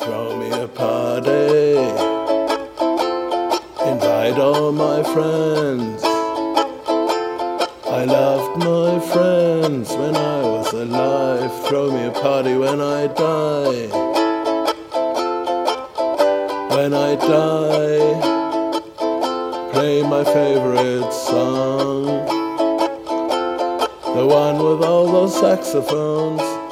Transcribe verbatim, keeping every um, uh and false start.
Throw me a party, invite all my friends. I loved my friends when I was alive. Throw me a party when I die. When I die, play my favorite song, the one with all those saxophones.